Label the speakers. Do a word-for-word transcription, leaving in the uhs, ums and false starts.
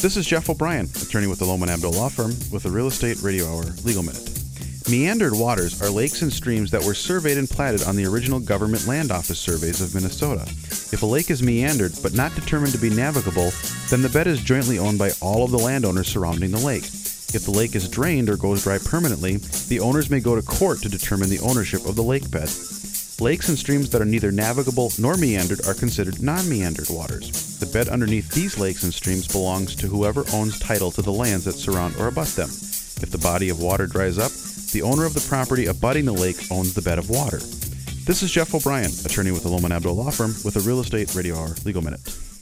Speaker 1: This is Jeff O'Brien, attorney with the Lohman Abdul Law Firm, with the Real Estate Radio Hour Legal Minute. Meandered waters are lakes and streams that were surveyed and platted on the original Government Land Office surveys of Minnesota. If a lake is meandered but not determined to be navigable, then the bed is jointly owned by all of the landowners surrounding the lake. If the lake is drained or goes dry permanently, the owners may go to court to determine the ownership of the lake bed. Lakes and streams that are neither navigable nor meandered are considered non-meandered waters. The bed underneath these lakes and streams belongs to whoever owns title to the lands that surround or abut them. If the body of water dries up, the owner of the property abutting the lake owns the bed of water. This is Jeff O'Brien, attorney with the Lohman Abdul Law Firm, with the Real Estate Radio Hour Legal Minute.